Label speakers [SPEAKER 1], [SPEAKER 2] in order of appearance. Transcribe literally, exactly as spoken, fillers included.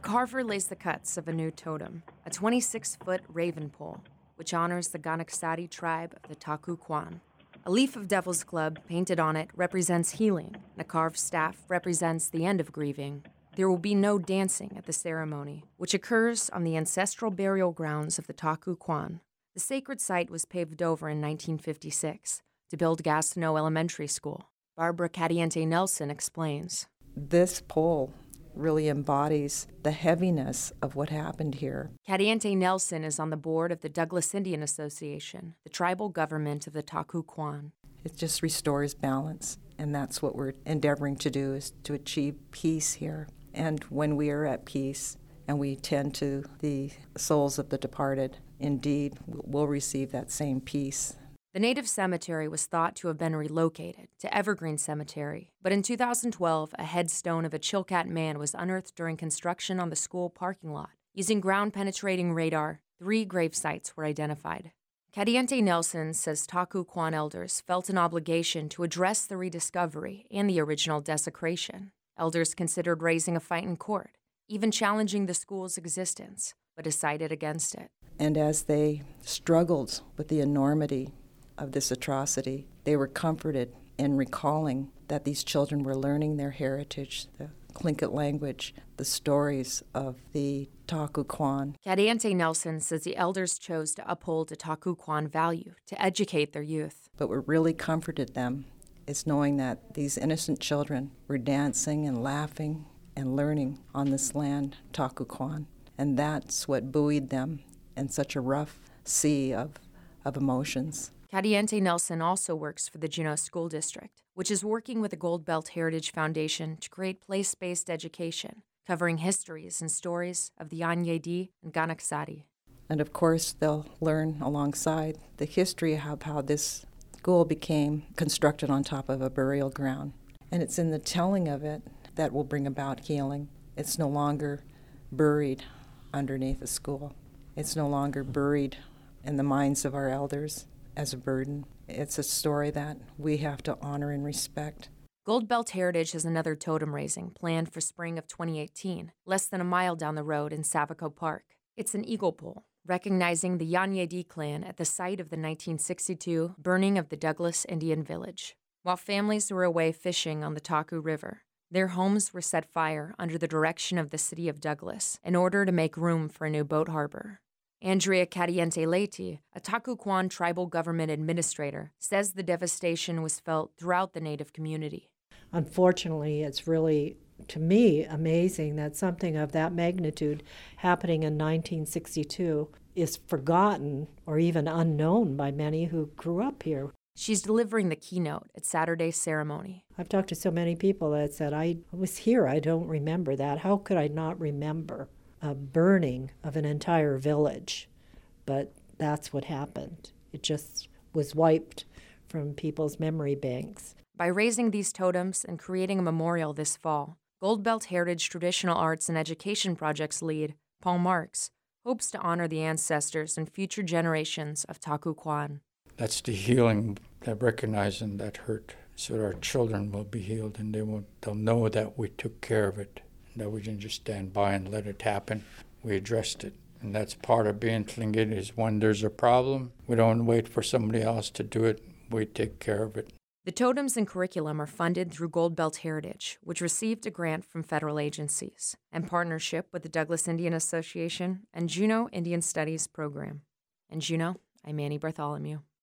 [SPEAKER 1] carver lays the cuts of a new totem, a twenty-six-foot raven pole, which honors the Ganaksari tribe of the Taku Kwan. A leaf of Devil's Club painted on it represents healing, and a carved staff represents the end of grieving. There will be no dancing at the ceremony, which occurs on the ancestral burial grounds of the Taku Kwan. The sacred site was paved over in nineteen fifty-six to build Gastineau Elementary School. Barbara Cadiente Nelson explains.
[SPEAKER 2] This pole really embodies the heaviness of what happened here.
[SPEAKER 1] Cadiente Nelson is on the board of the Douglas Indian Association, the tribal government of the Taku Kwan.
[SPEAKER 2] It just restores balance, and that's what we're endeavoring to do, is to achieve peace here. And when we are at peace and we tend to the souls of the departed, indeed, we'll receive that same peace.
[SPEAKER 1] The native cemetery was thought to have been relocated to Evergreen Cemetery, but in two thousand twelve, a headstone of a Chilkat man was unearthed during construction on the school parking lot. Using ground-penetrating radar, three grave sites were identified. Cadiente Nelson says Taku Kwan elders felt an obligation to address the rediscovery and the original desecration. Elders considered raising a fight in court, even challenging the school's existence, but decided against it.
[SPEAKER 2] And as they struggled with the enormity of this atrocity, they were comforted in recalling that these children were learning their heritage, the Tlingit language, the stories of the Taku Kwan.
[SPEAKER 1] Cadiente Nelson says the elders chose to uphold a Taku Kwan value to educate their youth.
[SPEAKER 2] But what really comforted them is knowing that these innocent children were dancing and laughing and learning on this land, Taku Kwan. And that's what buoyed them in such a rough sea of, of emotions.
[SPEAKER 1] Cadiente Nelson also works for the Juneau School District, which is working with the Gold Belt Heritage Foundation to create place-based education, covering histories and stories of the Anyedi and Ganaksari.
[SPEAKER 2] And of course, they'll learn alongside the history of how this school became constructed on top of a burial ground. And it's in the telling of it that will bring about healing. It's no longer buried underneath a school. It's no longer buried in the minds of our elders as a burden. It's a story that we have to honor and respect.
[SPEAKER 1] Gold Belt Heritage has another totem raising planned for spring of twenty eighteen, less than a mile down the road in Savaco Park. It's an eagle pole, recognizing the Yanyedi clan at the site of the nineteen sixty-two burning of the Douglas Indian Village. While families were away fishing on the Taku River, their homes were set fire under the direction of the city of Douglas in order to make room for a new boat harbor. Andrea Cadiente Leite, a Taku Kwan tribal government administrator, says the devastation was felt throughout the native community.
[SPEAKER 3] Unfortunately, it's really, to me, amazing that something of that magnitude happening in nineteen sixty-two is forgotten or even unknown by many who grew up here.
[SPEAKER 1] She's delivering the keynote at Saturday's ceremony.
[SPEAKER 3] I've talked to so many people that said, I was here, I don't remember that. How could I not remember a burning of an entire village? But that's what happened. It just was wiped from people's memory banks.
[SPEAKER 1] By raising these totems and creating a memorial this fall, Gold Belt Heritage Traditional Arts and Education Project's lead, Paul Marks, hopes to honor the ancestors and future generations of Taku Kwan.
[SPEAKER 4] That's the healing, that recognizing that hurt, so that our children will be healed and they will, they'll know that we took care of it, that we didn't just stand by and let it happen. We addressed it. And that's part of being Tlingit, is when there's a problem, we don't wait for somebody else to do it, we take care of it.
[SPEAKER 1] The totems and curriculum are funded through Gold Belt Heritage, which received a grant from federal agencies, and partnership with the Douglas Indian Association and Juneau Indian Studies Program. In Juneau, I'm Annie Bartholomew.